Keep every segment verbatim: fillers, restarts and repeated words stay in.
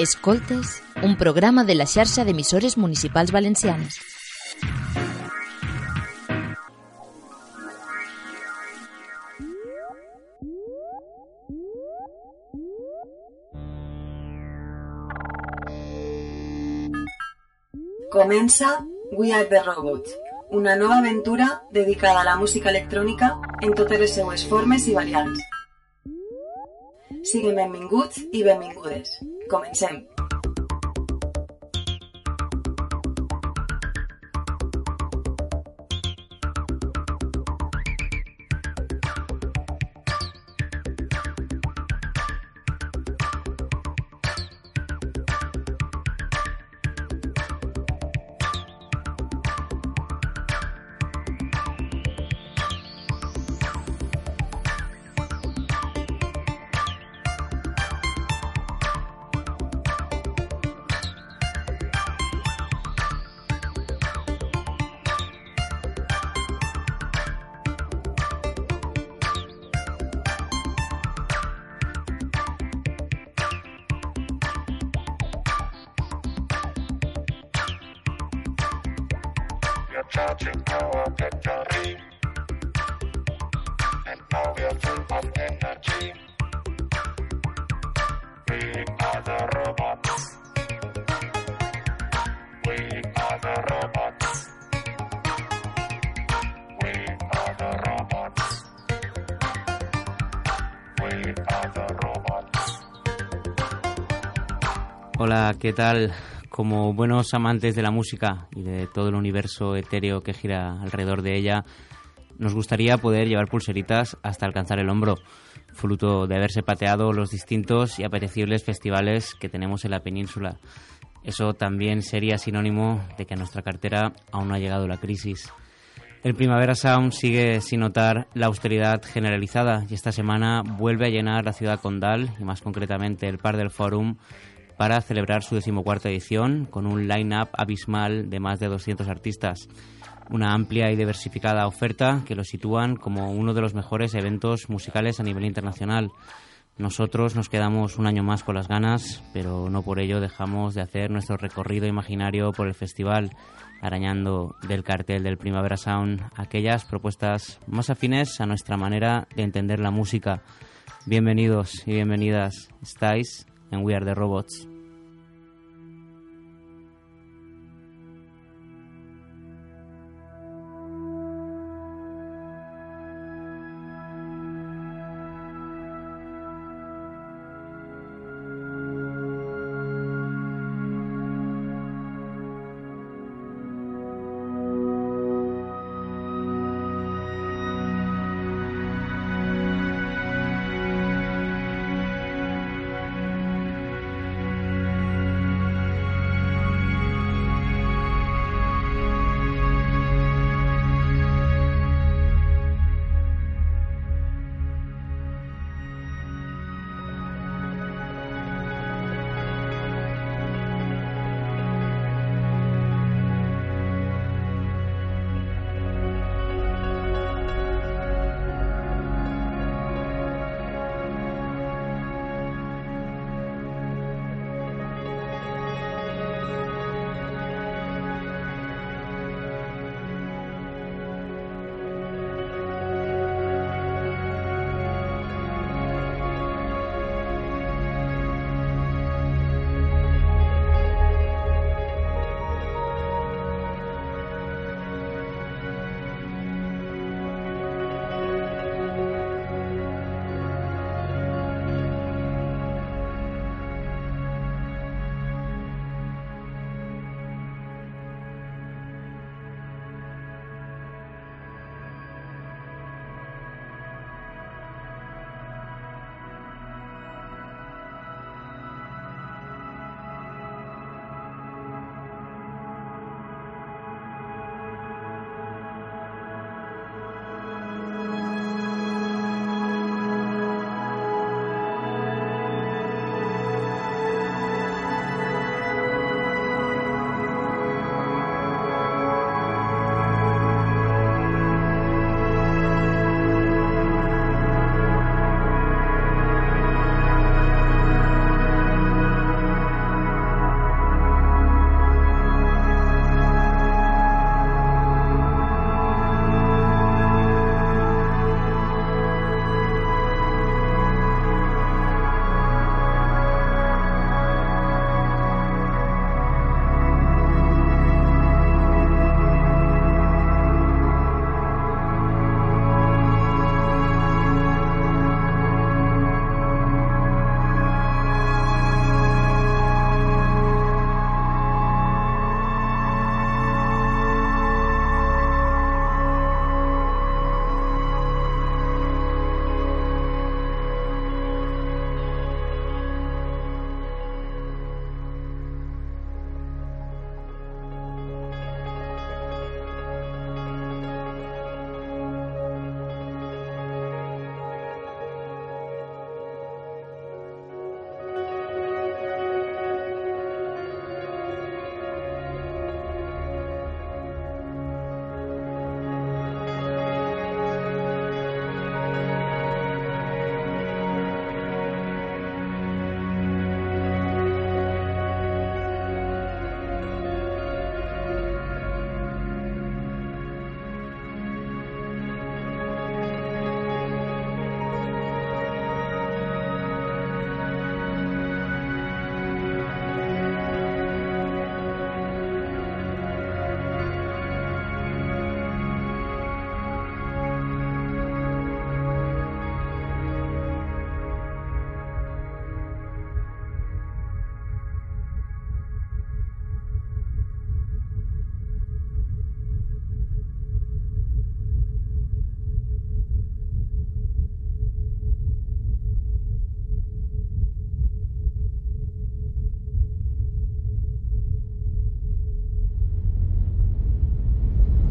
Escoltes, un programa de la xarxa d'emissores municipals valencianes. Comença We Are The Robots, una nova aventura dedicada a la música electrònica en totes les seues formes i variants. Siguin benvinguts i benvingudes. Comencem. Charging our battery, and now we are full of energy. We are the robots. We are the robots. We are the robots. We are the robots. Hola, ¿qué tal? Como buenos amantes de la música y de todo el universo etéreo que gira alrededor de ella, nos gustaría poder llevar pulseritas hasta alcanzar el hombro, fruto de haberse pateado los distintos y apetecibles festivales que tenemos en la península. Eso también sería sinónimo de que a nuestra cartera aún no ha llegado la crisis. El Primavera Sound sigue sin notar la austeridad generalizada y esta semana vuelve a llenar la ciudad condal y más concretamente el Parc del Fòrum para celebrar su decimocuarta edición con un line-up abismal de más de doscientos artistas. Una amplia y diversificada oferta que lo sitúan como uno de los mejores eventos musicales a nivel internacional. Nosotros nos quedamos un año más con las ganas, pero no por ello dejamos de hacer nuestro recorrido imaginario por el festival, arañando del cartel del Primavera Sound aquellas propuestas más afines a nuestra manera de entender la música. Bienvenidos y bienvenidas, estáis en We Are The Robots.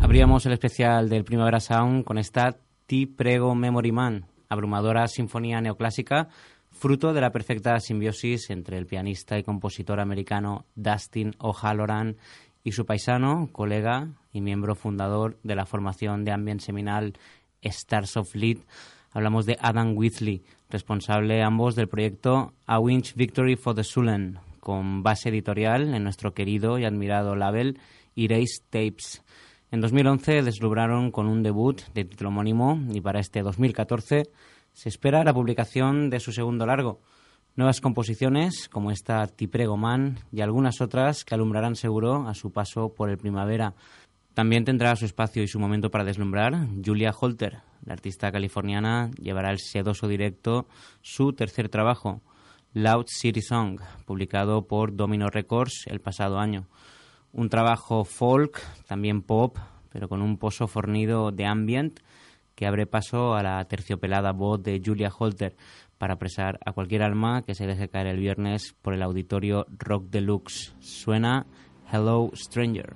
Abríamos el especial del Primavera Sound con esta Ti Prego Memory Man, abrumadora sinfonía neoclásica, fruto de la perfecta simbiosis entre el pianista y compositor americano Dustin O'Halloran y su paisano, colega y miembro fundador de la formación de ambient seminal Stars of Lead. Hablamos de Adam Whitley, responsable ambos del proyecto A Winch Victory for the Sullen, con base editorial en nuestro querido y admirado label Erase Tapes. En dos mil once deslumbraron con un debut de título homónimo y para este dos mil catorce se espera la publicación de su segundo largo. Nuevas composiciones como esta Ti Prego Man y algunas otras que alumbrarán seguro a su paso por el Primavera. También tendrá su espacio y su momento para deslumbrar Julia Holter. La artista californiana llevará al sedoso directo su tercer trabajo, Loud City Song, publicado por Domino Records el pasado año. Un trabajo folk, también pop, pero con un pozo fornido de ambient que abre paso a la terciopelada voz de Julia Holter para apresar a cualquier alma que se deje caer el viernes por el auditorio Rock Deluxe. Suena Hello Stranger.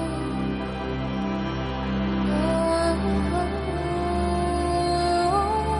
Oh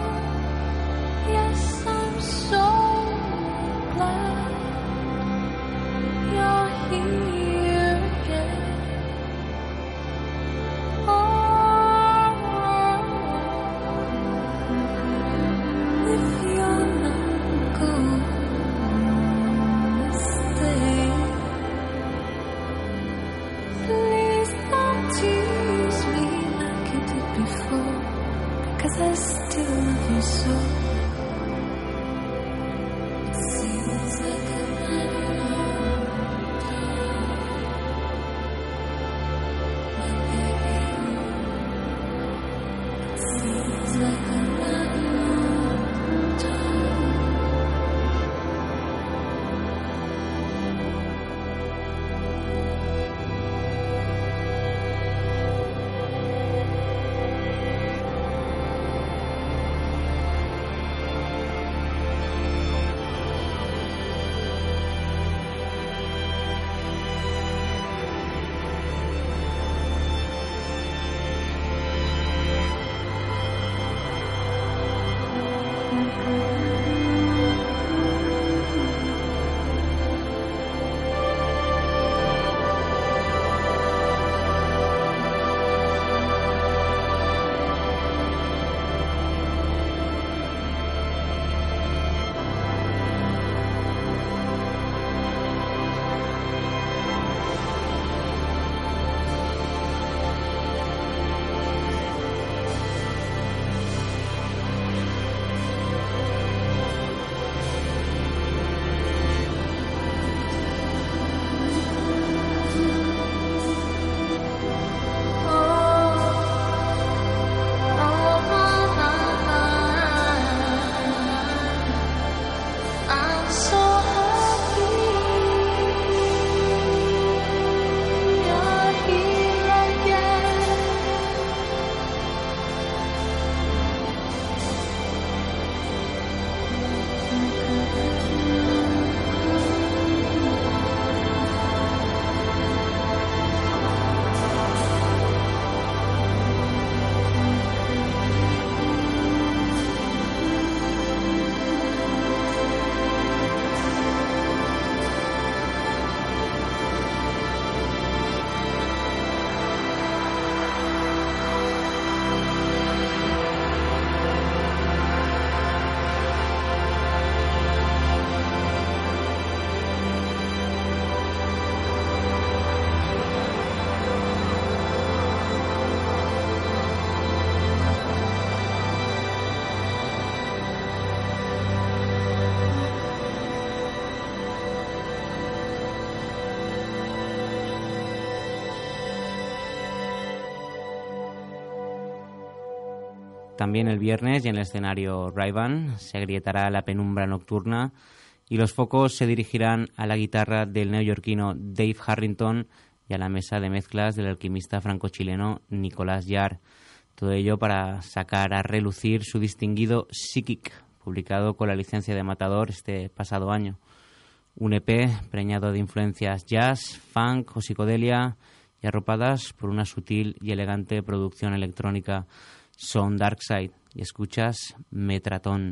También el viernes y en el escenario Ray-Ban se agrietará la penumbra nocturna y los focos se dirigirán a la guitarra del neoyorquino Dave Harrington y a la mesa de mezclas del alquimista franco-chileno Nicolás Jarre. Todo ello para sacar a relucir su distinguido Psychic, publicado con la licencia de Matador este pasado año. Un E P preñado de influencias jazz, funk o psicodelia y arropadas por una sutil y elegante producción electrónica. Son Darkside y escuchas Metratón.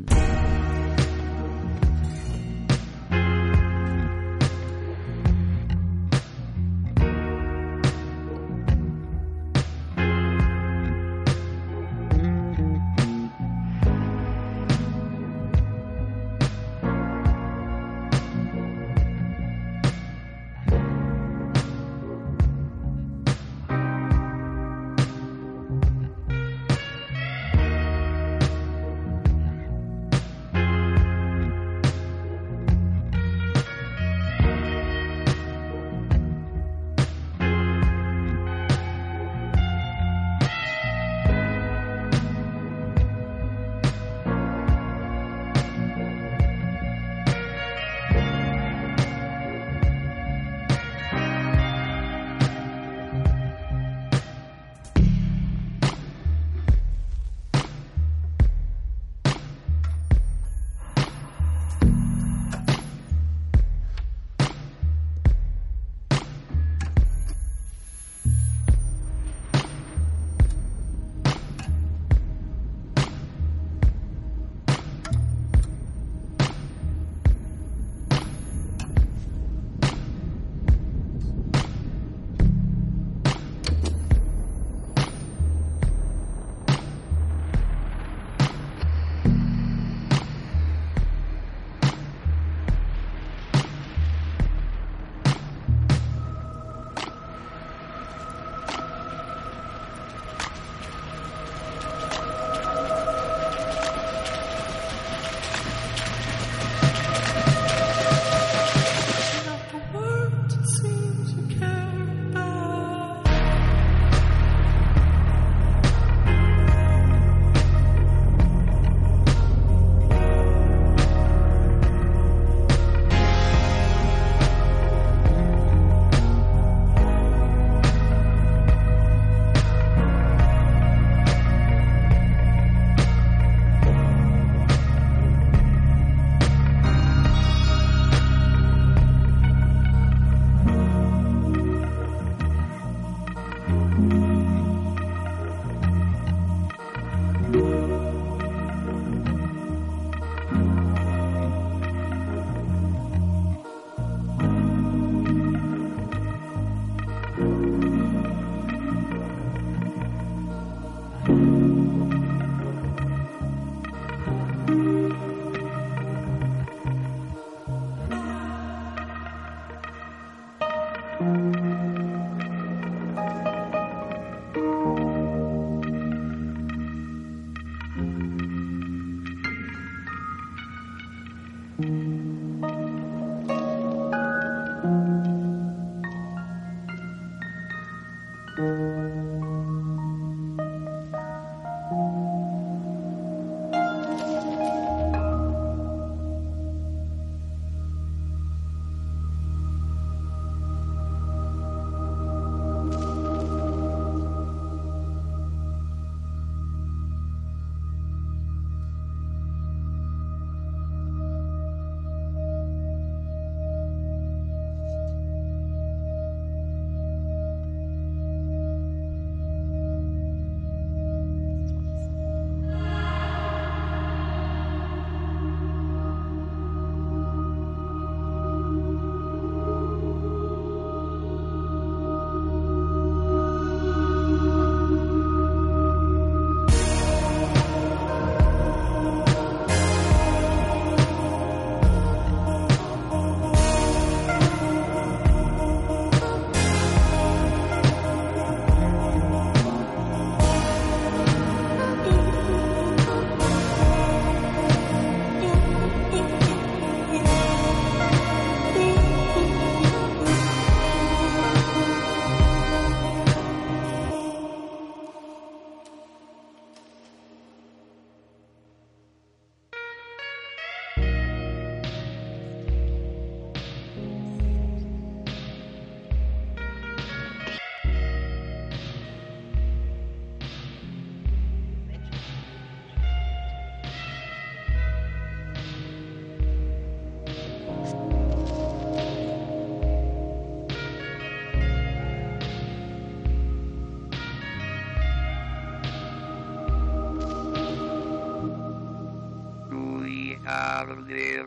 Ugly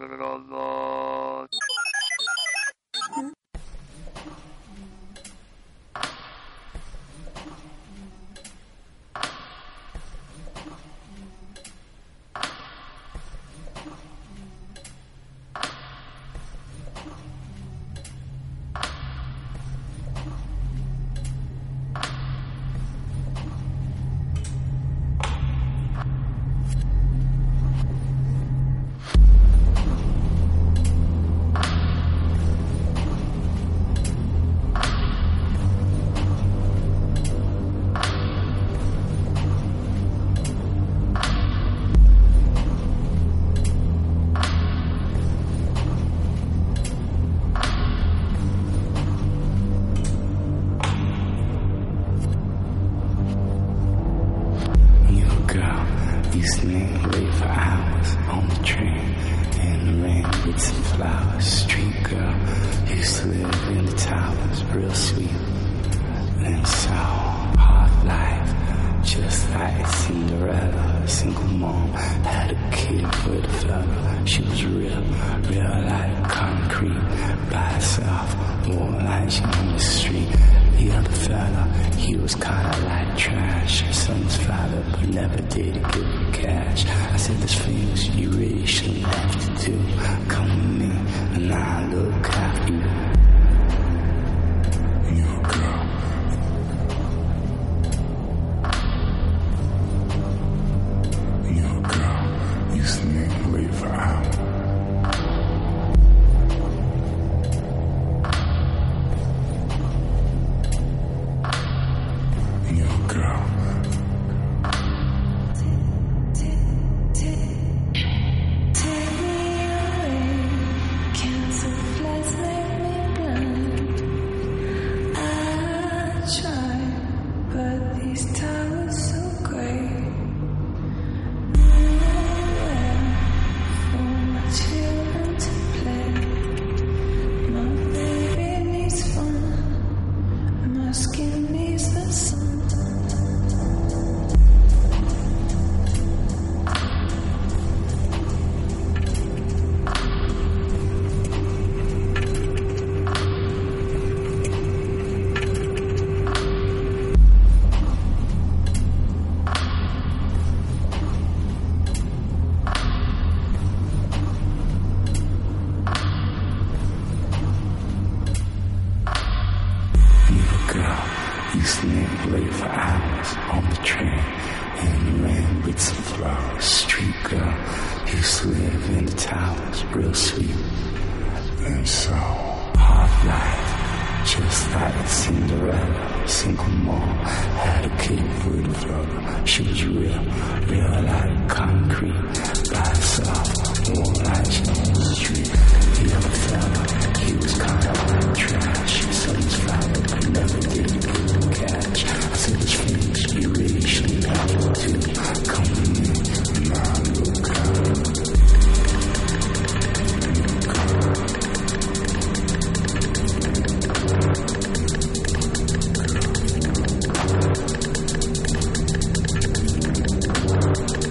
Robots.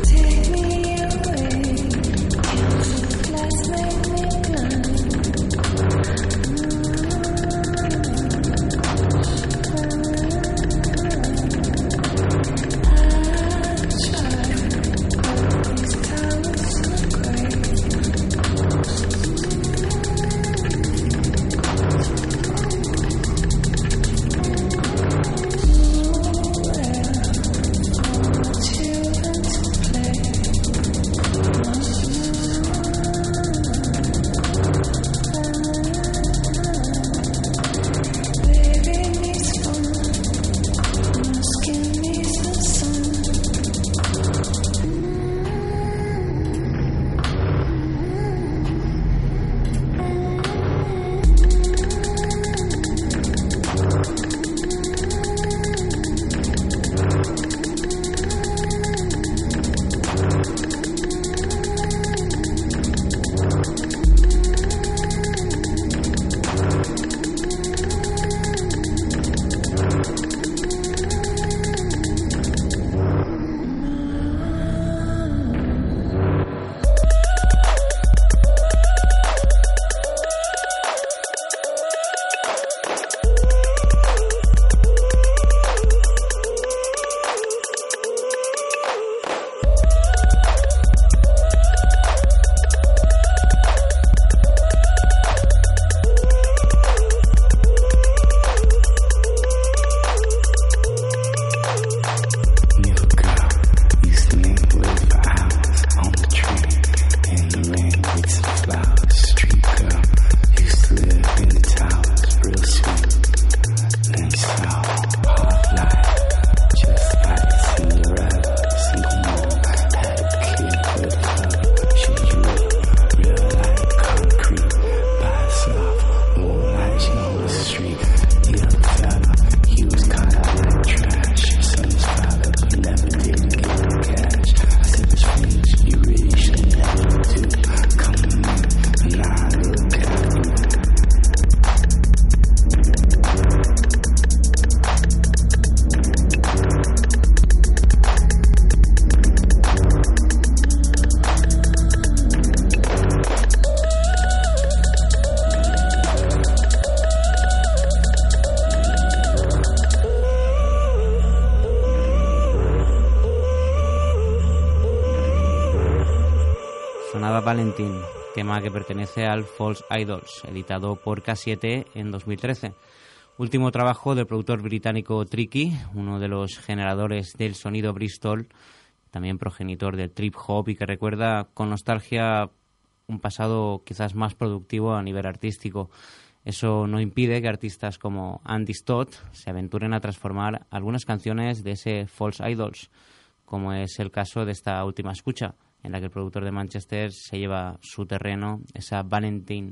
Let's make me blind. Valentine, tema que pertenece al False Idols, editado por K siete en dos mil trece. Último trabajo del productor británico Tricky, uno de los generadores del sonido Bristol, también progenitor del trip hop y que recuerda con nostalgia un pasado quizás más productivo a nivel artístico. Eso no impide que artistas como Andy Stott se aventuren a transformar algunas canciones de ese False Idols, como es el caso de esta última escucha, en la que el productor de Manchester se lleva su terreno, esa Valentine.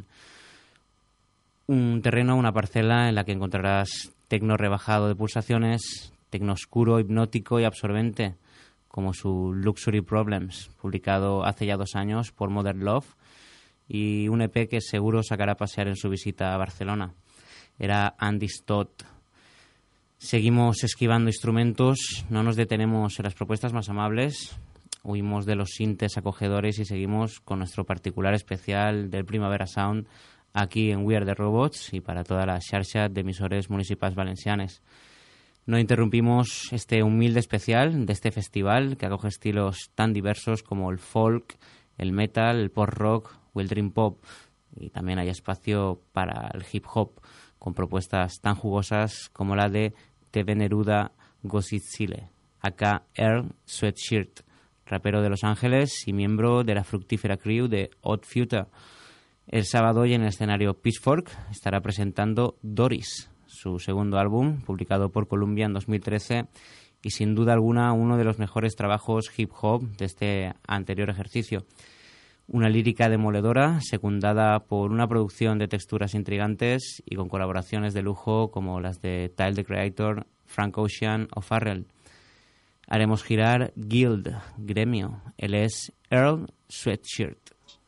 Un terreno, una parcela en la que encontrarás tecno rebajado de pulsaciones, tecno oscuro, hipnótico y absorbente, como su Luxury Problems, publicado hace ya dos años por Modern Love, y un E P que seguro sacará a pasear en su visita a Barcelona. Era Andy Stott. Seguimos esquivando instrumentos, no nos detenemos en las propuestas más amables, huimos de los sintes acogedores y seguimos con nuestro particular especial del Primavera Sound aquí en We Are The Robots y para toda la xarxa de emisores municipals valencianes. No interrumpimos este humilde especial de este festival que acoge estilos tan diversos como el folk, el metal, el post-rock o el dream pop. Y también hay espacio para el hip hop, con propuestas tan jugosas como la de Teve Neruda Gossitsile, aka Earl Sweatshirt, rapero de Los Ángeles y miembro de la fructífera crew de Odd Future. El sábado y en el escenario Pitchfork estará presentando Doris, su segundo álbum, publicado por Columbia en dos mil trece y sin duda alguna uno de los mejores trabajos hip hop de este anterior ejercicio. Una lírica demoledora, secundada por una producción de texturas intrigantes y con colaboraciones de lujo como las de Tyler, the Creator, Frank Ocean o Pharrell. Haremos girar Guild, gremio. Él es Earl Sweatshirt.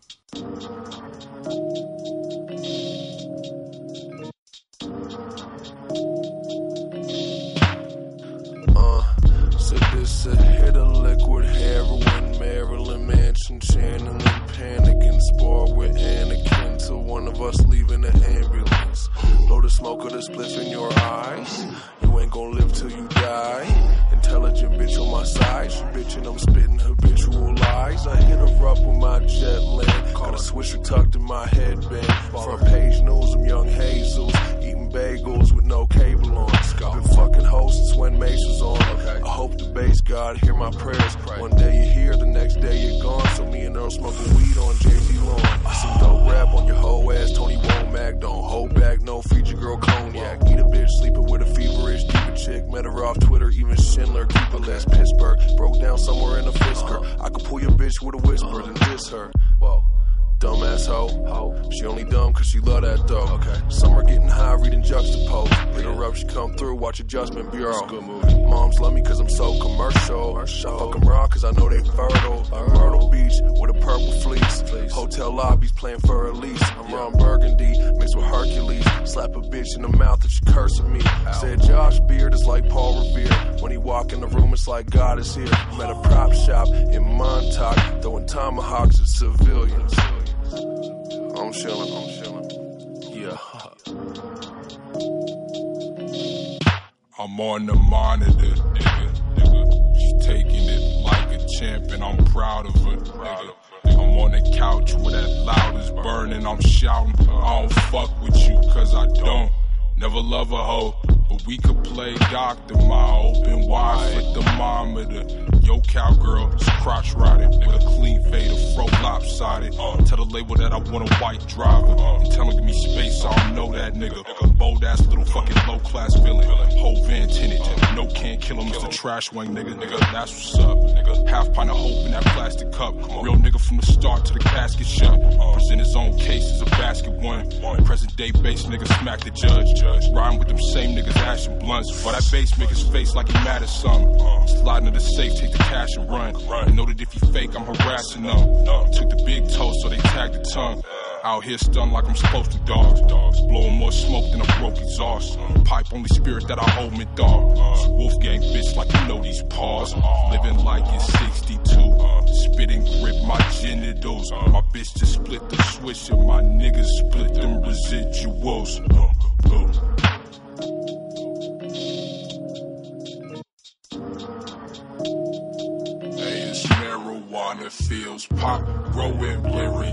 Uh, so this a hit of liquid heroin, Marilyn Manson channeling panic and spar with Anakin till one of us leaving the ambulance. Blow the smoke of the spliff in your eyes. You ain't gonna live till you die. Intelligent bitch on my side, she bitchin', I'm spitting habitual lies. I hit her up with my jet lag, got a swisher tucked in my headband. Front page news, I'm young Hazels, eating bagels with no cable on. Been fucking hoes since when Mace was on. I hope the bass God hear my prayers. One day you're here, the next day you're gone. So me and Earl smoking weed on Jay-Z lawn. Some dope rap on your whole ass, Tony Womack. Don't hold back, no feature girl cognac. Eat a bitch, sleeping with a feverish diva chick. Met her off Twitter, even Schindler. Keep her last Pittsburgh, broke down somewhere in a Fisker. I could pull your bitch with a whisper and diss her. Whoa. Dumbass hoe, she only dumb cause she love that dough. Okay. Summer getting high, reading Juxtapose. Hit her up, she come through, watch Adjustment Bureau. Good movie. Moms love me cause I'm so commercial. I fuck them raw cause I know they fertile. Myrtle Beach with a purple fleece. Please. Hotel lobbies playing for a lease. I'm Ron Burgundy mixed with Hercules. Slap a bitch in the mouth that she cursing me. Ow. Said Josh Beard is like Paul Revere. When he walk in the room it's like God is here. I'm at a prop shop in Montauk, throwing tomahawks at civilians. I'm chillin', I'm chillin', yeah. I'm on the monitor, nigga, nigga. She's taking it like a champ and I'm proud of her, nigga. I'm on the couch where that loud is burning, I'm shouting. I don't fuck with you cause I don't. Never love a hoe, but we could play doctor. My open wide for thermometer. Yo, cowgirl, just crotch riding with a clean fade, a fro lopsided. Uh, tell the label that I want a white driver. Uh, tell him give me space, I don't know that nigga. Bold ass little fucking low class villain. Whole van tinted, no can't kill him, it's the trash wing nigga. Nigga, that's what's up. Nigga, half pint of hope in that plastic cup. Real nigga from the start to the casket shut. Present his own case as a basket one. Present day base nigga smack the judge. Rhyme with them same niggas ashing blunts. While that bass make his face like he mad at something. Slide into the safe, take the cash and run. And know that if you fake, I'm harassing them. Took the big toe, so they tagged the tongue. Out here stunned like I'm supposed to, dogs. Blowing more smoke than a broke exhaust. Pipe only spirit that I hold me, dog. Wolfgang bitch like you know these paws. Living like it's sixty-two. Spitting grip my genitals. My bitch just split the swisher. My niggas split them residuals. Hey, it's marijuana fields pop, growing, blaring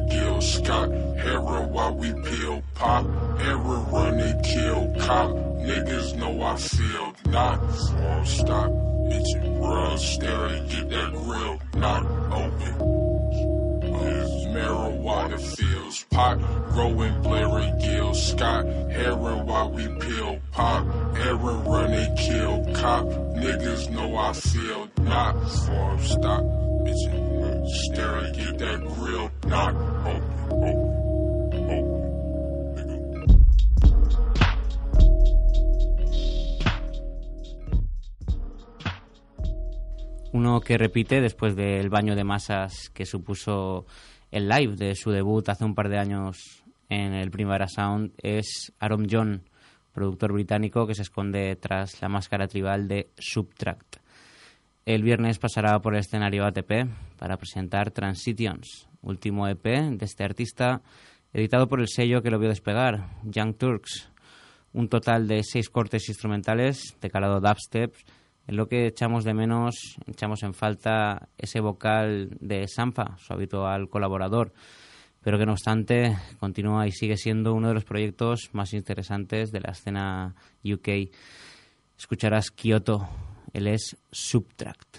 shot. Heroin while we peel pop. Error run and kill cop. Niggas know I feel not. Won't stop. Bitch, run, stare and get that grill not open. Marijuana fields, pot, growing, blaring gills, Scott, heroin while we peel, pop, Aaron run and kill, cop, niggas know I feel not, form stop, bitch, stare and get that grill not open, open, open, nigga. Uno que repite después del baño de masas que supuso el live de su debut hace un par de años en el Primavera Sound es Aaron John, productor británico que se esconde tras la máscara tribal de Subtract. El viernes pasará por el escenario A T P para presentar Transitions, último E P de este artista, editado por el sello que lo vio despegar, Young Turks. Un total de seis cortes instrumentales de calado dubstep, en lo que echamos de menos, echamos en falta ese vocal de Sampha, su habitual colaborador, pero que no obstante continúa y sigue siendo uno de los proyectos más interesantes de la escena U K. Escucharás Kyoto, él es Subtract.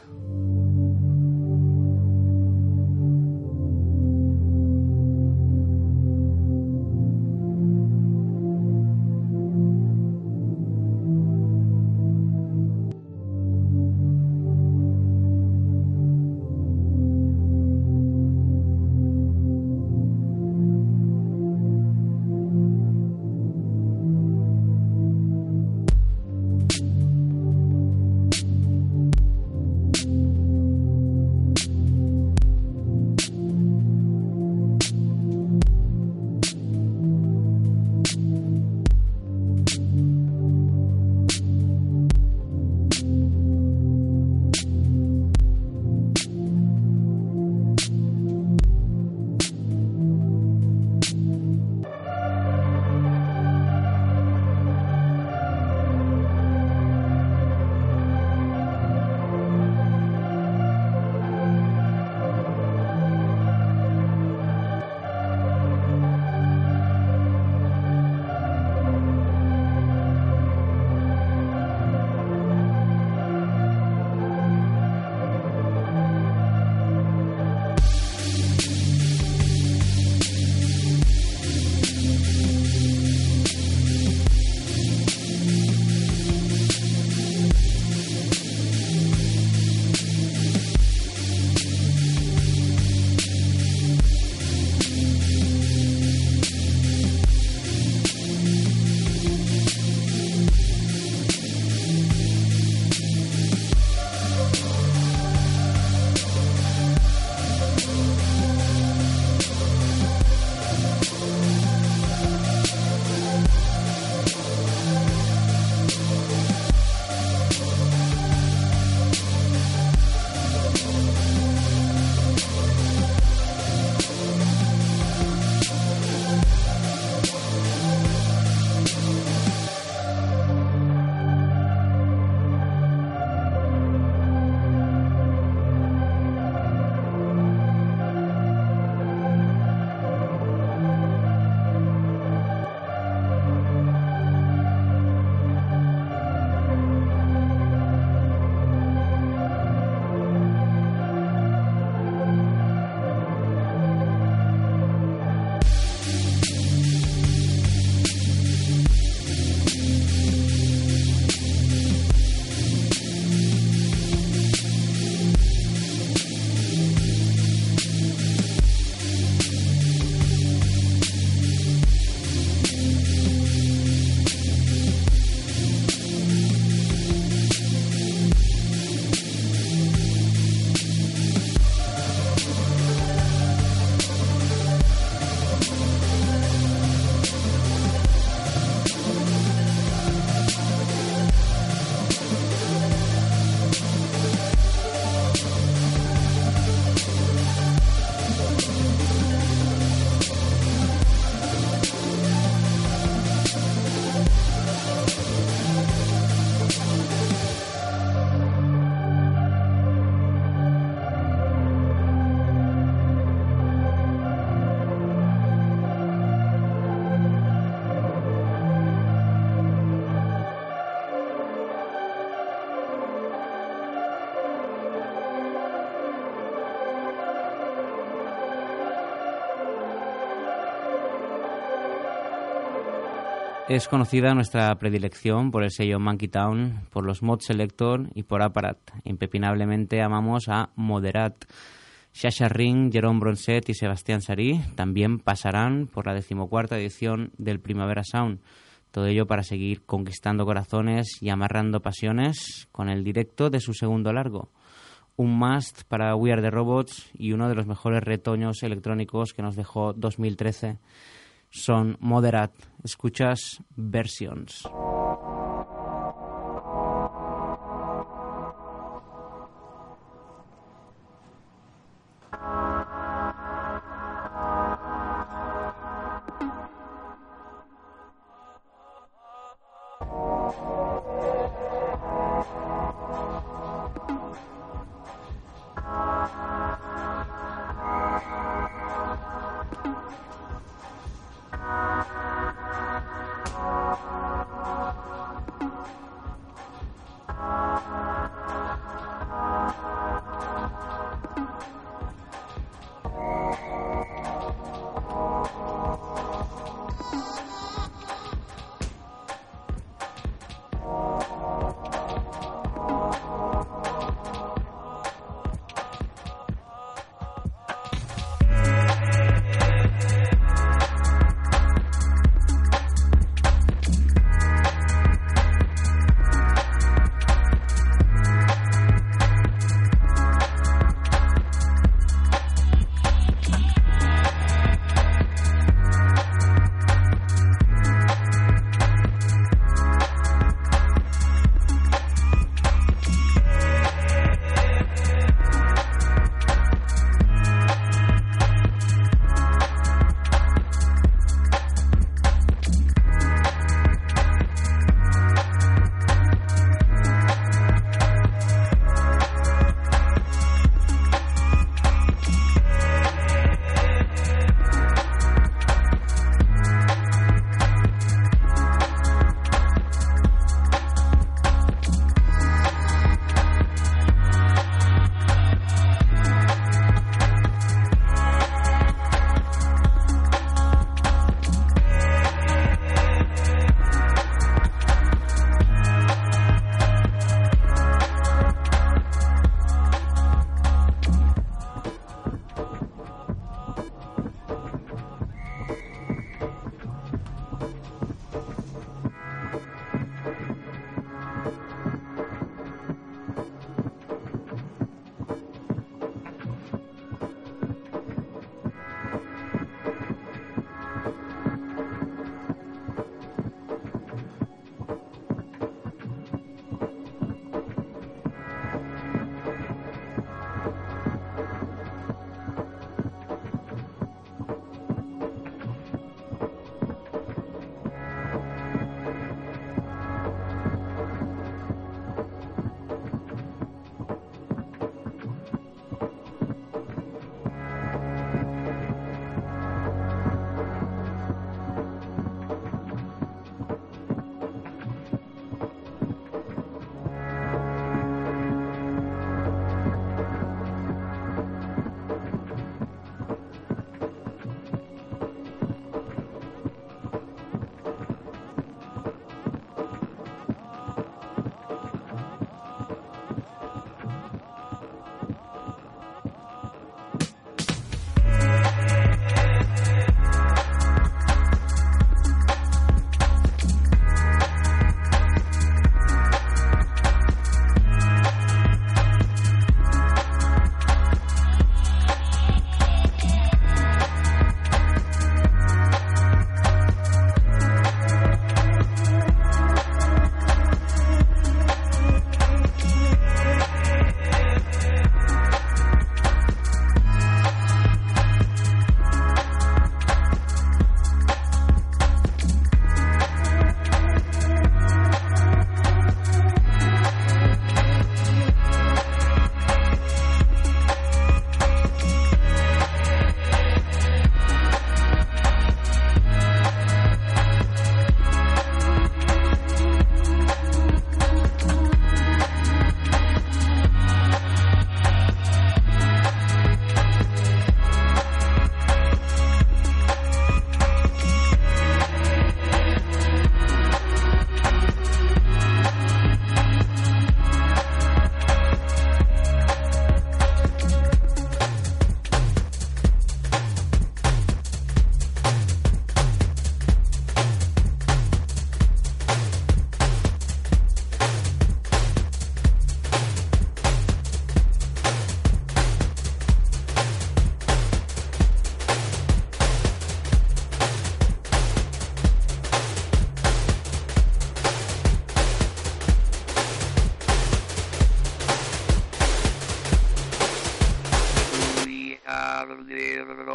Es conocida nuestra predilección por el sello Monkey Town, por los Mod Selector y por Apparat. Impepinablemente amamos a Moderat. Sasha Ring, Jerome Bronset y Sebastián Sarí también pasarán por la decimocuarta edición del Primavera Sound. Todo ello para seguir conquistando corazones y amarrando pasiones con el directo de su segundo largo. Un must para We Are The Robots y uno de los mejores retoños electrónicos que nos dejó dos mil trece. Son Moderat. Escuchas Versions.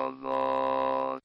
robots.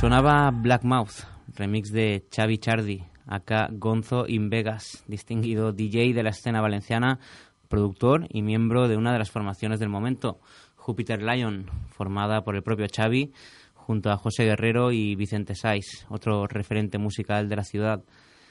Sonaba Black Mouth, remix de Xavi Chardi, acá Gonzo in Vegas, distinguido D J de la escena valenciana, productor y miembro de una de las formaciones del momento, Jupiter Lion, formada por el propio Xavi, junto a José Guerrero y Vicente Saiz, otro referente musical de la ciudad.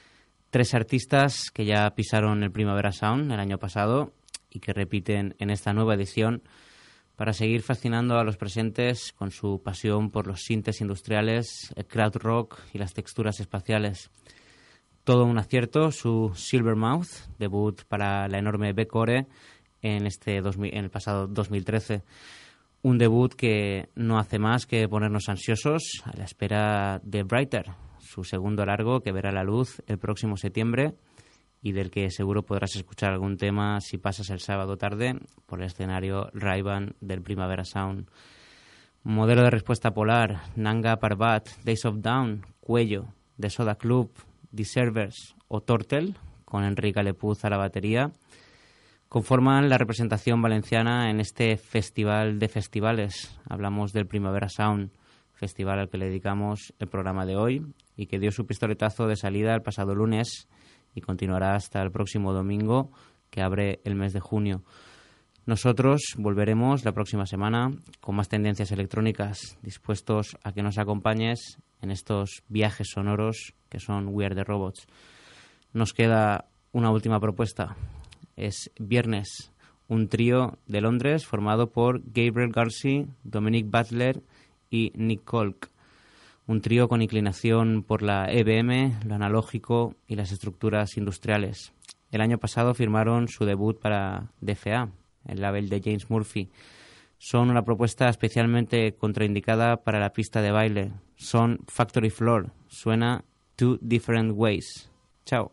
Tres artistas que ya pisaron el Primavera Sound el año pasado y que repiten en esta nueva edición para seguir fascinando a los presentes con su pasión por los sintes industriales, el crowd rock y las texturas espaciales. Todo un acierto su Silvermouth, debut para la enorme B-Core en, este dos mil, en el pasado dos mil trece. Un debut que no hace más que ponernos ansiosos a la espera de Brighter, su segundo largo que verá la luz el próximo septiembre y del que seguro podrás escuchar algún tema si pasas el sábado tarde por el escenario Ray-Ban del Primavera Sound. Modelo de respuesta polar, Nanga Parbat, Days of Down, Cuello, The Soda Club, Deservers o Tortel, con Enrique Alepuz a la batería, conforman la representación valenciana en este festival de festivales. Hablamos del Primavera Sound, festival al que le dedicamos el programa de hoy y que dio su pistoletazo de salida el pasado lunes y continuará hasta el próximo domingo, que abre el mes de junio. Nosotros volveremos la próxima semana con más tendencias electrónicas, dispuestos a que nos acompañes en estos viajes sonoros que son We Are The Robots. Nos queda una última propuesta. Es Viernes, un trío de Londres formado por Gabriel Garcia, Dominic Butler y Nick Kolk. Un trío con inclinación por la E B M, lo analógico y las estructuras industriales. El año pasado firmaron su debut para D F A, el label de James Murphy. Son una propuesta especialmente contraindicada para la pista de baile. Son Factory Floor. Suena Two Different Ways. Chao.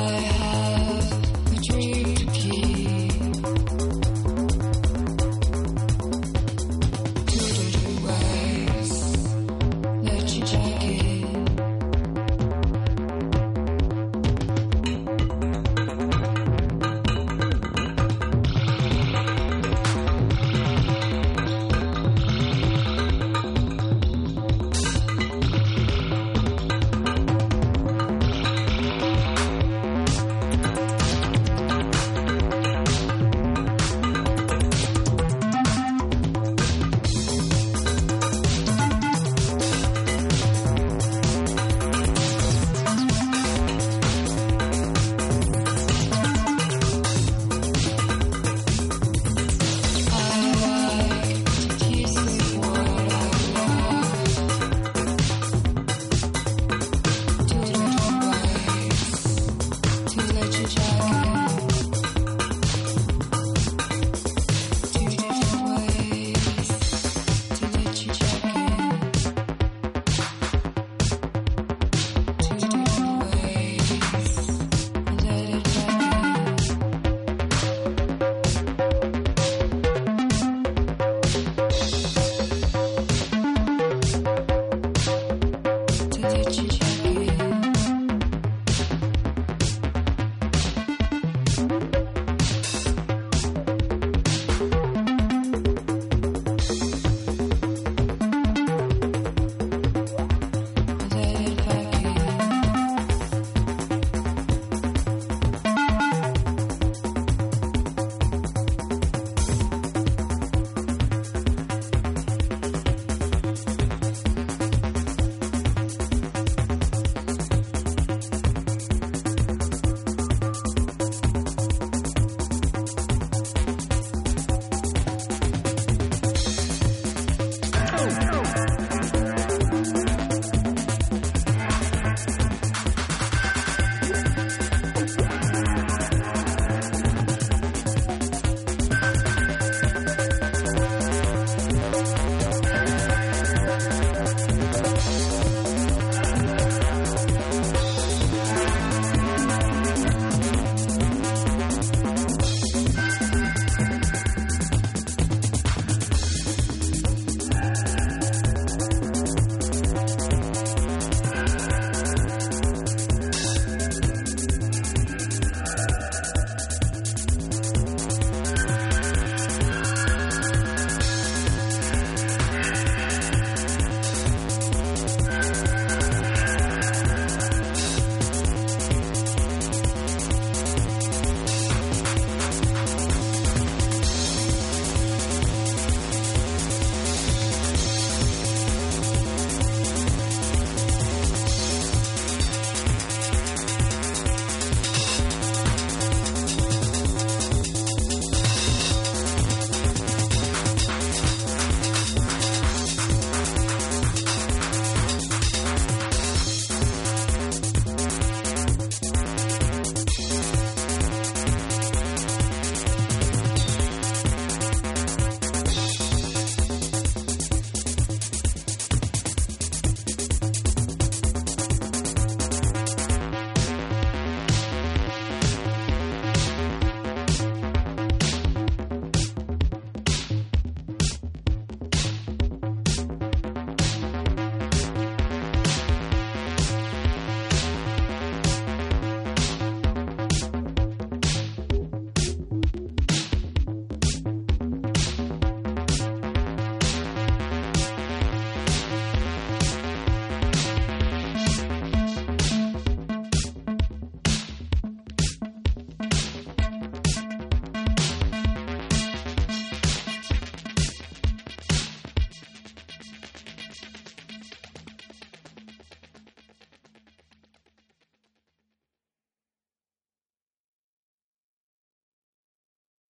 To let you try.